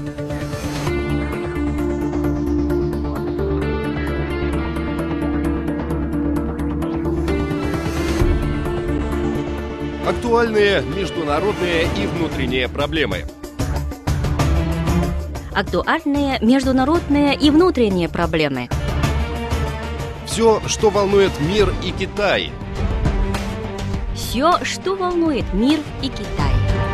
Актуальные международные и внутренние проблемы. Актуальные международные и внутренние проблемы. Все, что волнует мир и Китай. Все, что волнует мир и Китай.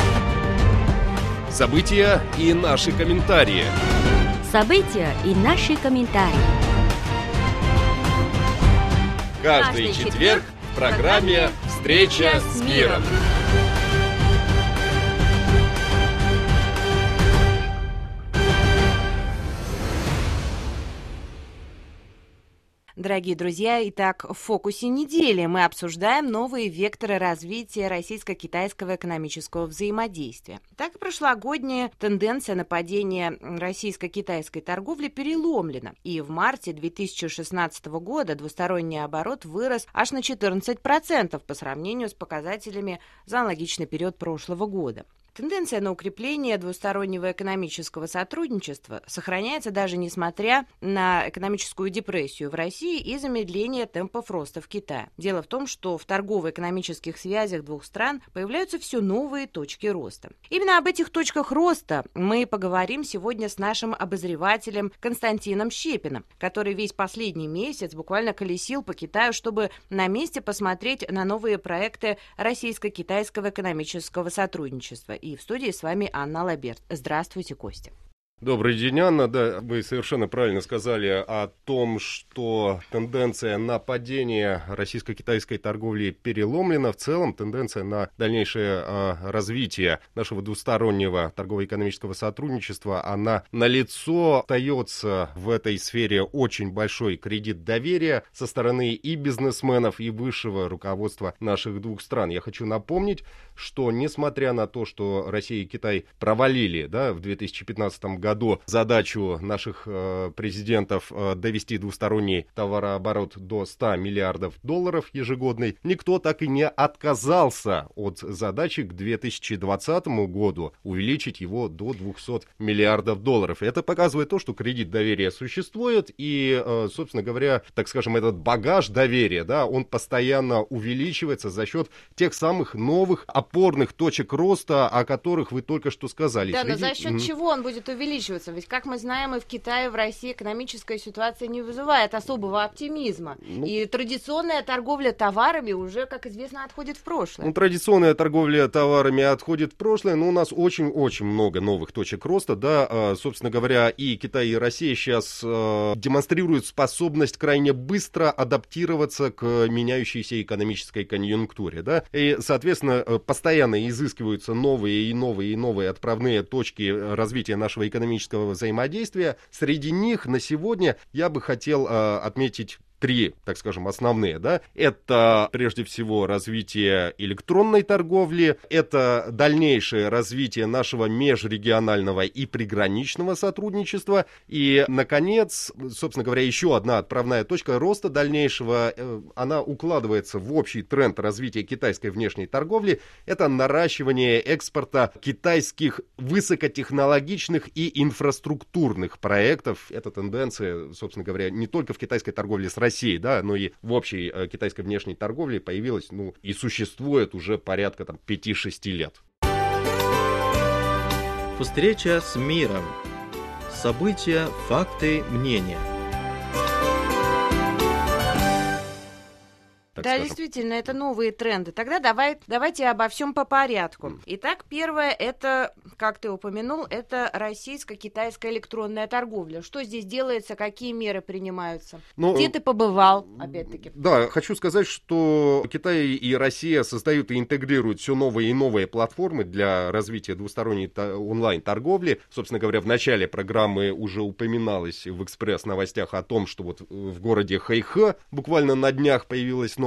События и наши комментарии. События и наши комментарии. Каждый четверг в программе «Встреча с миром». Дорогие друзья, итак, в фокусе недели мы обсуждаем новые векторы развития российско-китайского экономического взаимодействия. Так и прошлогодняя тенденция на падение российско-китайской торговли переломлена. И в марте 2016 года двусторонний оборот вырос аж на 14% по сравнению с показателями за аналогичный период прошлого года. Тенденция на укрепление двустороннего экономического сотрудничества сохраняется даже несмотря на экономическую депрессию в России и замедление темпов роста в Китае. Дело в том, что в торгово-экономических связях двух стран появляются все новые точки роста. Именно об этих точках роста мы поговорим сегодня с нашим обозревателем Константином Щепиным, который весь последний месяц буквально колесил по Китаю, чтобы на месте посмотреть на новые проекты российско-китайского экономического сотрудничества. И в студии с вами Анна Лаберт. Здравствуйте, Костя. Добрый день, Анна. Да, вы совершенно правильно сказали о том, что тенденция на падение российско-китайской торговли переломлена. В целом тенденция на дальнейшее развитие нашего двустороннего торгово-экономического сотрудничества, она налицо. Остается в этой сфере очень большой кредит доверия со стороны и бизнесменов, и высшего руководства наших двух стран. Я хочу напомнить, что несмотря на то, что Россия и Китай провалили в 2015 году задачу наших президентов довести двусторонний товарооборот до 100 миллиардов долларов ежегодный, никто так и не отказался от задачи к 2020 году увеличить его до 200 миллиардов долларов. Это показывает то, что кредит доверия существует, и, собственно говоря, так скажем, этот багаж доверия, он постоянно увеличивается за счет тех самых новых опорных точек роста, о которых вы только что сказали. Да, но за счет чего он будет увеличиваться? Ведь, как мы знаем, и в Китае, и в России экономическая ситуация не вызывает особого оптимизма. И традиционная торговля товарами уже, как известно, отходит в прошлое. Традиционная торговля товарами отходит в прошлое, но у нас очень-очень много новых точек роста. Собственно говоря, и Китай, и Россия сейчас демонстрируют способность крайне быстро адаптироваться к меняющейся экономической конъюнктуре. И, соответственно, постоянно изыскиваются новые и новые и новые отправные точки развития нашего экономического взаимодействия. Среди них на сегодня я бы хотел отметить три, так скажем, основные, Это, прежде всего, развитие электронной торговли, это дальнейшее развитие нашего межрегионального и приграничного сотрудничества, и, наконец, собственно говоря, еще одна отправная точка роста дальнейшего, она укладывается в общий тренд развития китайской внешней торговли, это наращивание экспорта китайских высокотехнологичных и инфраструктурных проектов. Эта тенденция, собственно говоря, не только в китайской торговле с России, но и в общей китайской внешней торговле появилась, и существует уже порядка 5-6 лет. Встреча с миром. События, факты, мнения. Да, действительно, это новые тренды. Тогда давайте обо всем по порядку. Итак, первое, это, как ты упомянул, это российско-китайская электронная торговля. Что здесь делается, какие меры принимаются? Где ты побывал, опять-таки? Да, хочу сказать, что Китай и Россия создают и интегрируют все новые и новые платформы для развития двусторонней онлайн-торговли. Собственно говоря, в начале программы уже упоминалось в экспресс-новостях о том, что в городе Хэйхэ буквально на днях появилась новая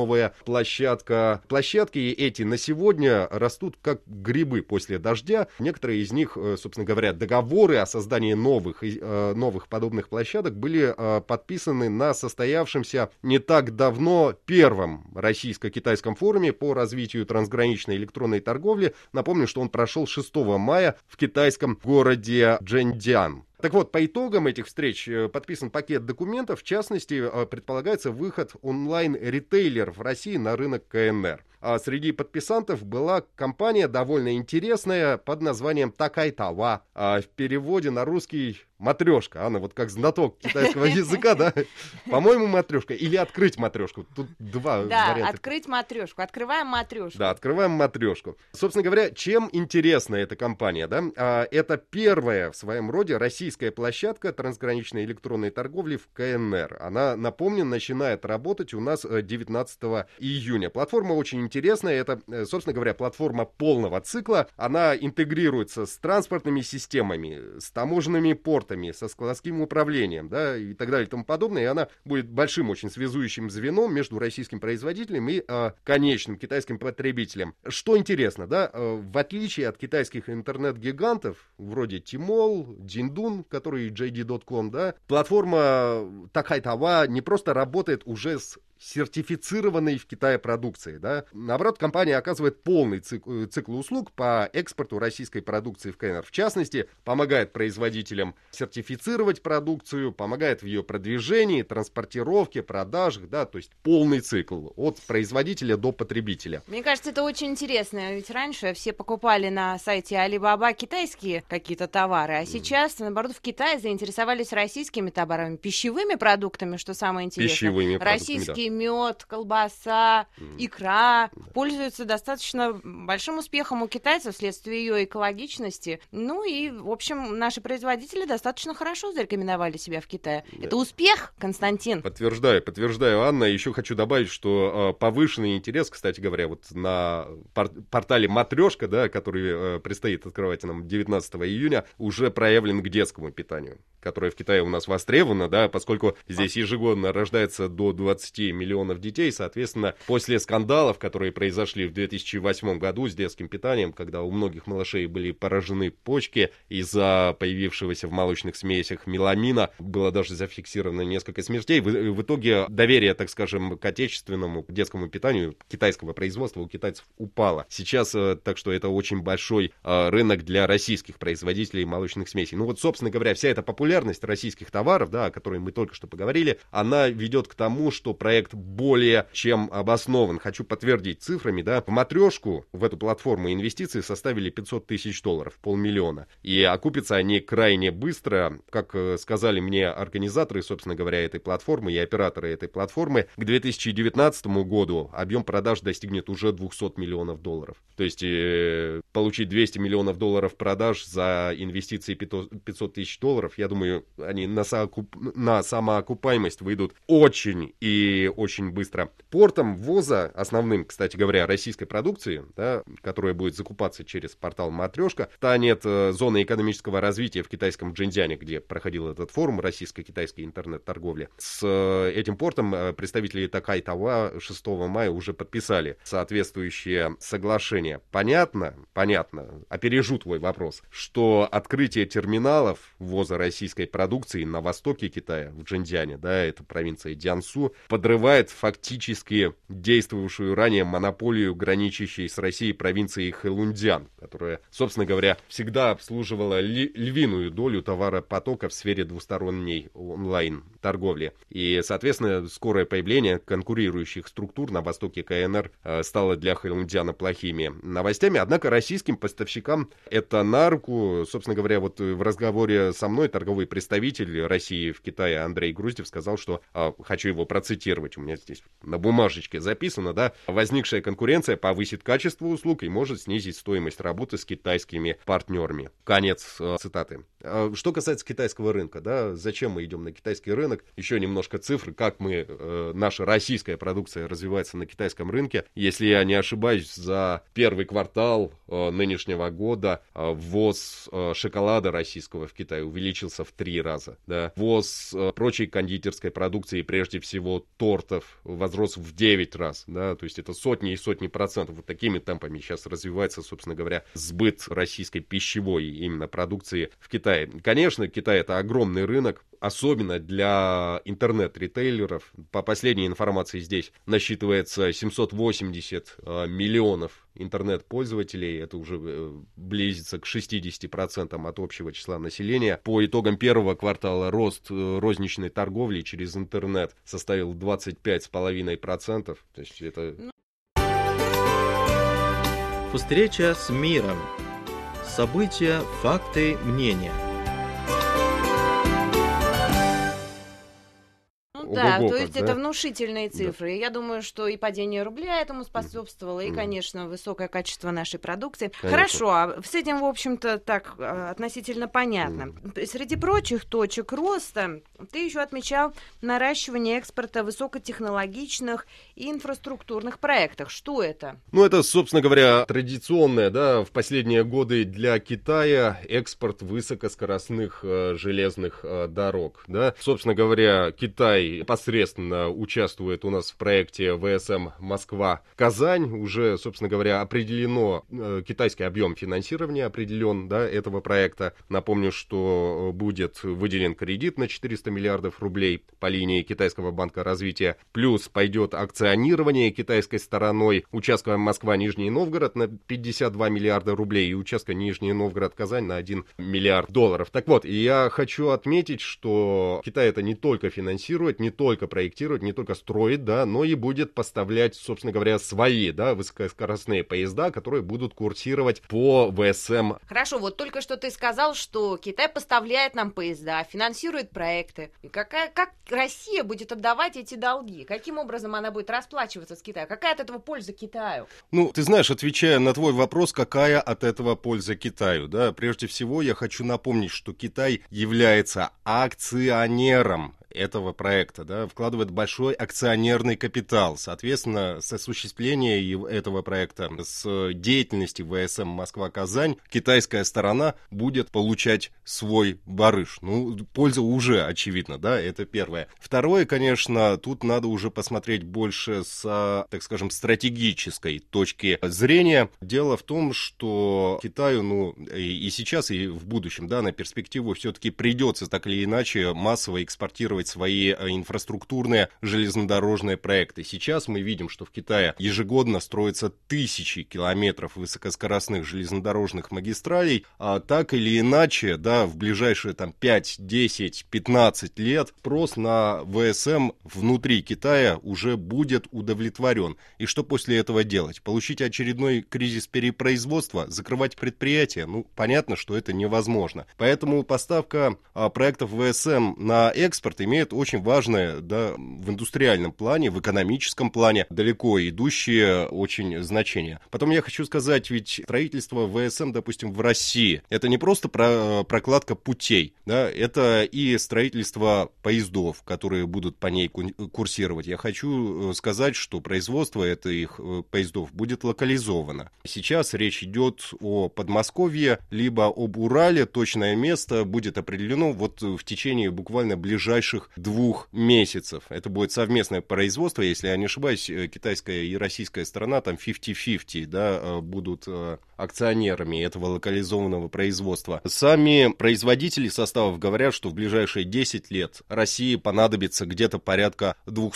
новая площадка. Площадки эти на сегодня растут как грибы после дождя. Некоторые из них, собственно говоря, договоры о создании новых подобных площадок были подписаны на состоявшемся не так давно первом российско-китайском форуме по развитию трансграничной электронной торговли. Напомню, что он прошел 6 мая в китайском городе Чжэньцзян. Так вот, по итогам этих встреч подписан пакет документов, в частности, предполагается выход онлайн-ритейлеров в России на рынок КНР. А среди подписантов была компания довольно интересная под названием Такай Тава, в переводе на русский матрешка. Анна, вот как знаток китайского языка, да? По-моему, матрешка. Или открыть матрешку. Тут два варианта. Да, открыть матрешку. Открываем матрешку. Да, открываем матрешку. Собственно говоря, чем интересна эта компания, да? Это первая в своем роде российская площадка трансграничной электронной торговли в КНР. Она, напомню, начинает работать у нас 19 июня. Платформа очень интересная. Это, собственно говоря, платформа полного цикла. Она интегрируется с транспортными системами, с таможенными портами, со складским управлением, да, и так далее и тому подобное. И она будет большим очень связующим звеном между российским производителем и конечным китайским потребителем. Что интересно, да, в отличие от китайских интернет-гигантов, вроде Tmall, Jingdun, который JD.com, да, платформа Такай Тава не просто работает уже с сертифицированной в Китае продукции, да. Наоборот, компания оказывает полный цикл услуг по экспорту российской продукции в КНР. В частности, помогает производителям сертифицировать продукцию, помогает в ее продвижении, транспортировке, продажах, да, то есть полный цикл от производителя до потребителя. Мне кажется, это очень интересно, ведь раньше все покупали на сайте Alibaba китайские какие-то товары, а сейчас, наоборот, в Китае заинтересовались российскими товарами, пищевыми продуктами, что самое интересное. Пищевыми продуктами, российские мед, колбаса, икра пользуются достаточно большим успехом у китайцев вследствие ее экологичности. Ну и, в общем, наши производители достаточно хорошо зарекомендовали себя в Китае. Да. Это успех, Константин? Подтверждаю, Анна. Еще хочу добавить, что повышенный интерес, кстати говоря, вот на портале Матрешка, да, который предстоит открывать нам 19 июня, уже проявлен к детскому питанию, которое в Китае у нас востребовано, да, поскольку здесь ежегодно рождается до 20 миллионов детей, соответственно, после скандалов, которые произошли в 2008 году с детским питанием, когда у многих малышей были поражены почки из-за появившегося в молочных смесях меламина, было даже зафиксировано несколько смертей. В итоге доверие, так скажем, к отечественному детскому питанию китайского производства у китайцев упало. Сейчас, так что это очень большой рынок для российских производителей молочных смесей. Ну вот, собственно говоря, вся эта популярность российских товаров, да, о которой мы только что поговорили, она ведет к тому, что проект более чем обоснован. Хочу подтвердить цифрами, да, в матрешку, в эту платформу инвестиции составили $500 тысяч, $500 000. И окупятся они крайне быстро. Как сказали мне организаторы, собственно говоря, этой платформы и операторы этой платформы, к 2019 году объем продаж достигнет уже $200 миллионов. То есть получить $200 миллионов продаж за инвестиции $500 тысяч, я думаю, они на самоокупаемость выйдут очень и очень быстро. Портом ввоза, основным, кстати говоря, российской продукции, да, которая будет закупаться через портал Матрешка, станет зона экономического развития в китайском Чжэньцзяне, где проходил этот форум российско-китайской интернет-торговли. С этим портом представители Такай Тава 6 мая уже подписали соответствующее соглашение. Понятно, опережу твой вопрос, что открытие терминалов ввоза российской продукции на востоке Китая, в Чжэньцзяне, да, это провинция Цзянсу, подрывает фактически действовавшую ранее монополию, граничащей с Россией провинции Хэлунцзян, которая, собственно говоря, всегда обслуживала львиную долю товаропотока в сфере двусторонней онлайн-торговли. И, соответственно, скорое появление конкурирующих структур на востоке КНР стало для Хэлунцзяна плохими новостями. Однако российским поставщикам это на руку. Собственно говоря, вот в разговоре со мной торговый представитель России в Китае Андрей Груздев сказал, что, хочу его процитировать, у меня здесь на бумажечке записано, да, возникшая конкуренция повысит качество услуг и может снизить стоимость работы с китайскими партнерами. Конец цитаты. Что касается китайского рынка, да, зачем мы идем на китайский рынок? Еще немножко цифр, как наша российская продукция развивается на китайском рынке. Если я не ошибаюсь, за первый квартал нынешнего года ввоз шоколада российского в Китай увеличился в 3 раза. Да. Ввоз прочей кондитерской продукции, прежде всего тортов, возрос в 9 раз. Да. То есть это сотни и сотни процентов. Вот такими темпами сейчас развивается, собственно говоря, сбыт российской пищевой именно продукции в Китае. Конечно, Китай — это огромный рынок, особенно для интернет-ритейлеров. По последней информации здесь насчитывается 780 миллионов интернет-пользователей. Это уже близится к 60% от общего числа населения. По итогам первого квартала рост розничной торговли через интернет составил 25,5%. То есть это... Встреча с миром. События, факты, мнения. Да, Ого-го, то есть как, это да? внушительные цифры. Да. Я думаю, что и падение рубля этому способствовало, и, конечно, высокое качество нашей продукции. Конечно. Хорошо, а с этим, в общем-то, так относительно понятно. Среди прочих точек роста ты еще отмечал наращивание экспорта высокотехнологичных и инфраструктурных проектов. Что это? Ну, это, собственно говоря, традиционное, да, в последние годы для Китая экспорт высокоскоростных железных дорог, да. Собственно говоря, Китай непосредственно участвует у нас в проекте ВСМ Москва-Казань. Уже, собственно говоря, определено китайский объем финансирования, определен, да, этого проекта. Напомню, что будет выделен кредит на 400 миллиардов рублей по линии Китайского банка развития. Плюс пойдет акционирование китайской стороной участка Москва-Нижний Новгород на 52 миллиарда рублей и участка Нижний Новгород-Казань на 1 миллиард долларов. Так вот, я хочу отметить, что Китай это не только финансирует, не только проектирует, не только строит, да, но и будет поставлять, собственно говоря, свои, да, высокоскоростные поезда, которые будут курсировать по ВСМ. Хорошо, вот только что ты сказал, что Китай поставляет нам поезда, финансирует проекты. И как Россия будет отдавать эти долги? Каким образом она будет расплачиваться с Китаем? Какая от этого польза Китаю? Ну, ты знаешь, отвечая на твой вопрос, какая от этого польза Китаю, да, прежде всего я хочу напомнить, что Китай является акционером этого проекта, да, вкладывает большой акционерный капитал. Соответственно, с осуществления этого проекта, с деятельности ВСМ Москва-Казань, китайская сторона будет получать свой барыш. Ну, польза уже очевидна, да, это первое. Второе, конечно, тут надо уже посмотреть больше с, так скажем, стратегической точки зрения. Дело в том, что Китаю, ну, и сейчас, и в будущем, да, на перспективу все-таки придется так или иначе массово экспортировать свои инфраструктурные железнодорожные проекты. Сейчас мы видим, что в Китае ежегодно строятся тысячи километров высокоскоростных железнодорожных магистралей, а так или иначе, да, в ближайшие там 5, 10, 15 лет спрос на ВСМ внутри Китая уже будет удовлетворен. И что после этого делать? Получить очередной кризис перепроизводства, закрывать предприятия? Ну, понятно, что это невозможно. Поэтому поставка проектов ВСМ на экспорт имеет очень важное, да, в индустриальном плане, в экономическом плане далеко идущее очень значение. Потом я хочу сказать, ведь строительство ВСМ, допустим, в России, это не просто прокладка путей, да, это и строительство поездов, которые будут по ней курсировать. Я хочу сказать, что производство этих поездов будет локализовано. Сейчас речь идет о Подмосковье, либо об Урале. Точное место будет определено вот в течение буквально ближайших 2 месяцев. Это будет совместное производство, если я не ошибаюсь, китайская и российская сторона там 50-50, да, будут акционерами этого локализованного производства. Сами производители составов говорят, что в ближайшие 10 лет России понадобится где-то порядка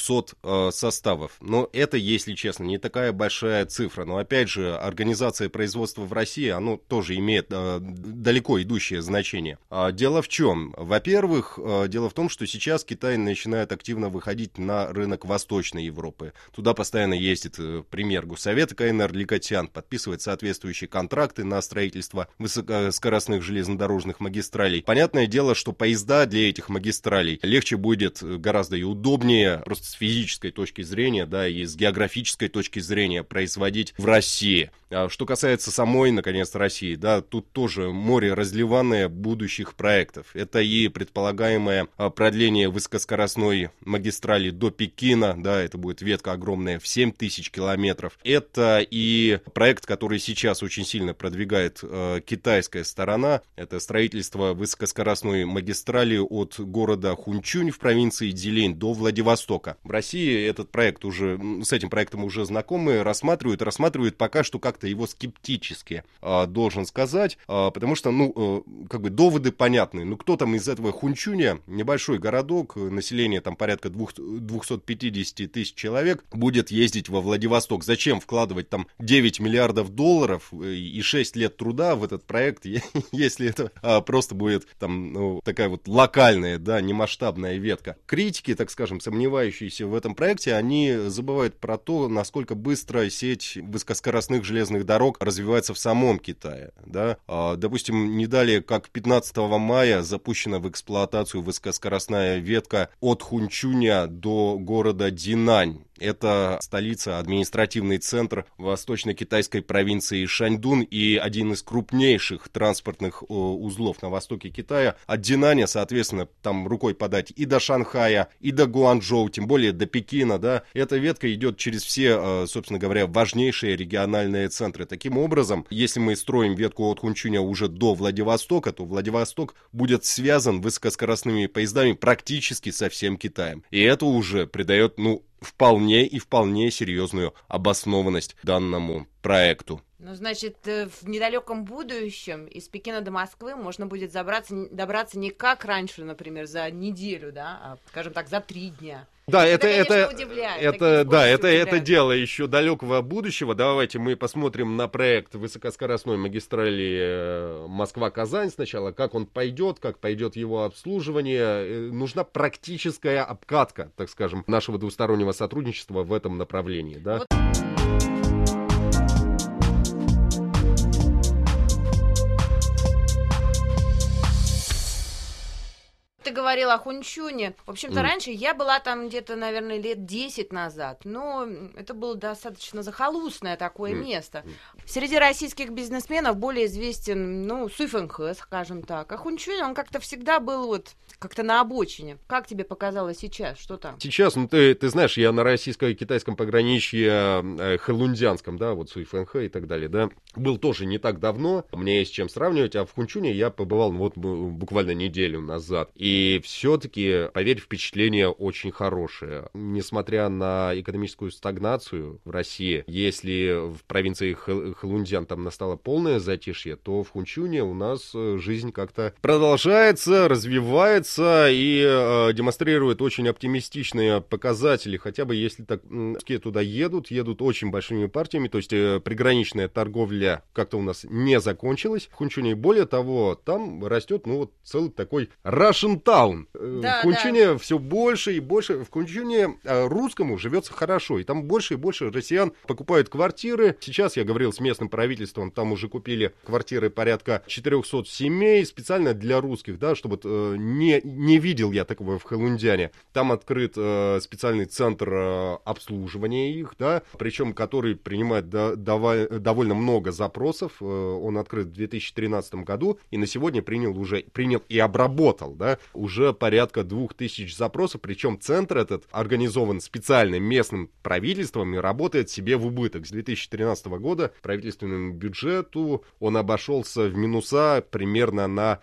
200 составов. Но это, если честно, не такая большая цифра. Но опять же, организация производства в России, оно тоже имеет далеко идущее значение. Дело в чем? Во-первых, дело в том, что сейчас сейчас Китай начинает активно выходить на рынок Восточной Европы. Туда постоянно ездит премьер Госсовета КНР Ликотян, подписывает соответствующие контракты на строительство высокоскоростных железнодорожных магистралей. Понятное дело, что поезда для этих магистралей легче будет, гораздо и удобнее, просто с физической точки зрения, да, и с географической точки зрения производить в России. Что касается самой, наконец, России, да, тут тоже море разливанное будущих проектов. Это и предполагаемое продление высокоскоростной магистрали до Пекина, да, это будет ветка огромная в 7 тысяч километров. Это и проект, который сейчас очень сильно продвигает китайская сторона, это строительство высокоскоростной магистрали от города Хунчунь в провинции Дилинь до Владивостока. В России этот проект уже, с этим проектом уже знакомы, рассматривают пока что как-то его скептически, должен сказать, потому что, как бы доводы понятны. Кто там из этого Хунчуня, небольшой городок, население там порядка 250 тысяч человек, будет ездить во Владивосток. Зачем вкладывать там 9 миллиардов долларов и 6 лет труда в этот проект, если это просто будет там, такая вот локальная, да, немасштабная ветка. Критики, так скажем, сомневающиеся в этом проекте, они забывают про то, насколько быстро сеть высокоскоростных железных дорог развивается в самом Китае. Да? Допустим, не далее, как 15 мая запущена в эксплуатацию высокоскоростная ветка от Хунчуня до города Динань. Это столица, административный центр восточно-китайской провинции Шаньдун и один из крупнейших транспортных узлов на востоке Китая. От Динаня, соответственно, там рукой подать и до Шанхая, и до Гуанчжоу, тем более до Пекина, да. Эта ветка идет через все, собственно говоря, важнейшие региональные центры. Таким образом, если мы строим ветку от Хунчуня уже до Владивостока, то Владивосток будет связан высокоскоростными поездами практически со всем Китаем. И это уже придает, вполне серьезную обоснованность данному проекту. Значит, в недалеком будущем из Пекина до Москвы можно будет добраться не как раньше, например, за неделю, да, а, скажем так, за 3 дня. Да, это удивляет. дело еще далекого будущего. Давайте мы посмотрим на проект высокоскоростной магистрали Москва-Казань сначала, как он пойдет, как пойдет его обслуживание. Нужна практическая обкатка, так скажем, нашего двустороннего сотрудничества в этом направлении, да. Ты говорила о Хунчуне. В общем-то, раньше я была там где-то, наверное, лет 10 назад. Но это было достаточно захолустное такое место. Среди российских бизнесменов более известен, Суй Фэнхэ, скажем так. А Хунчунь, он как-то всегда был вот как-то на обочине. Как тебе показалось сейчас? Что там? Сейчас, ты знаешь, я на российско-китайском пограничье хэлунцзянском, да, вот Суй Фэнхэ и так далее, да, был тоже не так давно. Мне есть с чем сравнивать. А в Хунчуне я побывал буквально неделю назад. И все-таки, поверь, впечатление очень хорошее. Несмотря на экономическую стагнацию в России, если в провинции Хэлунцзян там настало полное затишье, то в Хунчуне у нас жизнь как-то продолжается, развивается и демонстрирует очень оптимистичные показатели. Хотя бы если так туда едут очень большими партиями, то есть приграничная торговля как-то у нас не закончилась в Хунчуне. Более того, там растет, целый такой Russian Town. В Хунчуне все больше и больше. В Хунчуне русскому живется хорошо. И там больше и больше россиян покупают квартиры. Сейчас я говорил с местным правительством, там уже купили квартиры порядка 400 семей специально для русских, да, чтобы не видел я такого в Хэлунцзяне. Там открыт специальный центр обслуживания их, да, причем который принимает довольно много запросов. Он открыт в 2013 году и на сегодня принял и обработал, да, уже порядка 2000 запросов, причем центр этот организован специально местным правительством и работает себе в убыток. С 2013 года правительственному бюджету он обошелся в минуса примерно на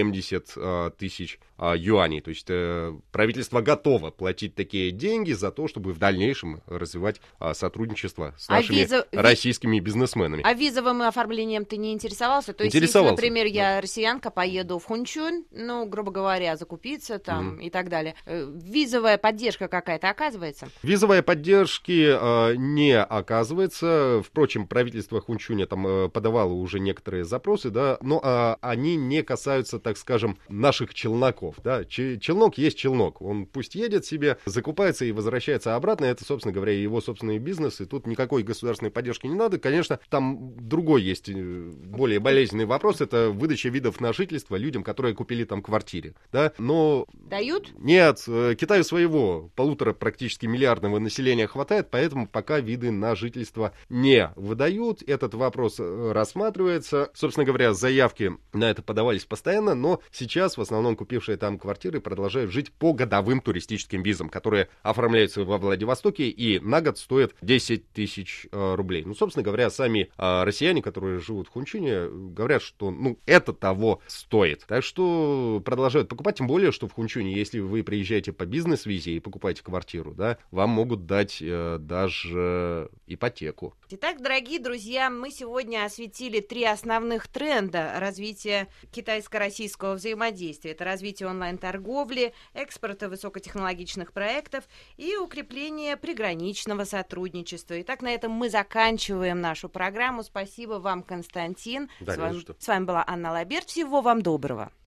70 тысяч юаней. То есть правительство готово платить такие деньги за то, чтобы в дальнейшем развивать сотрудничество с нашими российскими бизнесменами. А визовым оформлением ты не интересовался? То есть, если, например, я россиянка, поеду в Хунчунь, грубо говоря, закупиться там и так далее, визовая поддержка какая-то оказывается? Визовой поддержки не оказывается. Впрочем, правительство Хунчуня там подавало уже некоторые запросы, да, но они не касаются, так скажем, наших челноков. челноков, да, челнок есть челнок, он пусть едет себе, закупается и возвращается обратно, это, собственно говоря, его собственный бизнес, и тут никакой государственной поддержки не надо. Конечно, там другой есть более болезненный вопрос, это выдача видов на жительство людям, которые купили там квартиры, да, но... Дают? Нет, Китаю своего практически миллиардного населения хватает, поэтому пока виды на жительство не выдают, этот вопрос рассматривается, собственно говоря, заявки на это подавались постоянно, но сейчас в основном купившие там квартиры продолжают жить по годовым туристическим визам, которые оформляются во Владивостоке и на год стоят 10 тысяч рублей. Ну, собственно говоря, сами россияне, которые живут в Хунчине, говорят, что, это того стоит. Так что продолжают покупать, тем более, что в Хунчине, если вы приезжаете по бизнес-визе и покупаете квартиру, да, вам могут дать даже ипотеку. Итак, дорогие друзья, мы сегодня осветили 3 основных тренда развития китайско-российского взаимодействия. Это развитие онлайн-торговли, экспорта высокотехнологичных проектов и укрепление приграничного сотрудничества. Итак, на этом мы заканчиваем нашу программу. Спасибо вам, Константин. Да, с вами была Анна Лаберт. Всего вам доброго.